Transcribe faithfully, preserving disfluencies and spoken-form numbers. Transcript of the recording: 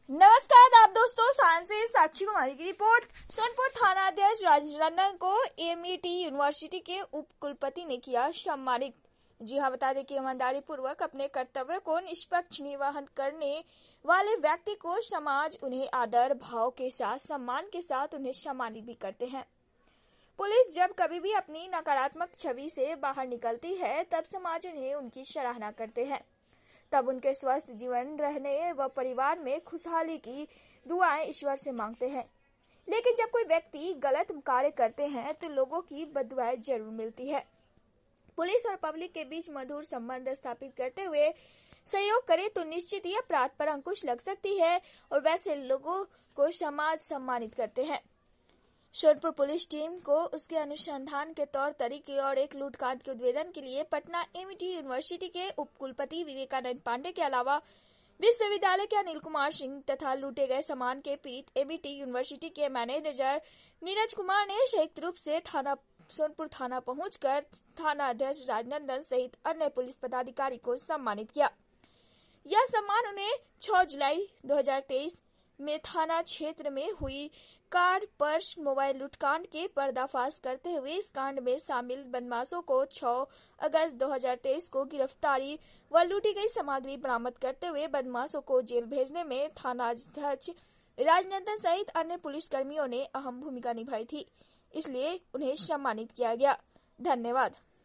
नमस्कार आप दोस्तों, सांस से साक्षी कुमारी की रिपोर्ट। सोनपुर थाना अध्यक्ष राजेश रंजन को एमईटी यूनिवर्सिटी के उप कुलपति ने किया सम्मानित। जी हाँ, बता दें कि ईमानदारी पूर्वक अपने कर्तव्य को निष्पक्ष निर्वहन करने वाले व्यक्ति को समाज उन्हें आदर भाव के साथ सम्मान के साथ उन्हें सम्मानित भी करते हैं। पुलिस जब कभी भी अपनी नकारात्मक छवि से बाहर निकलती है तब समाज उन्हें उनकी सराहना करते हैं, तब उनके स्वस्थ जीवन रहने व परिवार में खुशहाली की दुआएं ईश्वर से मांगते हैं। लेकिन जब कोई व्यक्ति गलत कार्य करते हैं तो लोगों की बददुआएं जरूर मिलती है। पुलिस और पब्लिक के बीच मधुर संबंध स्थापित करते हुए सहयोग करे तो निश्चित ही अपराध पर अंकुश लग सकती है और वैसे लोगों को समाज सम्मानित करते हैं। सोनपुर पुलिस टीम को उसके अनुसंधान के तौर तरीके और एक लूटकांड के उद्भेदन के लिए पटना एमईटी यूनिवर्सिटी के उप कुलपति विवेकानंद पांडे के अलावा विश्वविद्यालय के अनिल कुमार सिंह तथा लूटे गए सामान के पीड़ित एमईटी यूनिवर्सिटी के मैनेजर नीरज कुमार ने संयुक्त रूप से थाना सोनपुर थाना पहुंचकर थाना अध्यक्ष राजनंदन सहित अन्य पुलिस पदाधिकारी को सम्मानित किया। यह सम्मान उन्हें छह जुलाई दो हजार तेईस में थाना क्षेत्र में हुई कार पर्स मोबाइल लूटकांड के पर्दाफाश करते हुए इस कांड में शामिल बदमाशों को छह अगस्त दो हजार तेईस को गिरफ्तारी व लूटी गई सामग्री बरामद करते हुए बदमाशों को जेल भेजने में थाना अध्यक्ष राजनंदन सहित अन्य पुलिसकर्मियों ने अहम भूमिका निभाई थी, इसलिए उन्हें सम्मानित किया गया। धन्यवाद।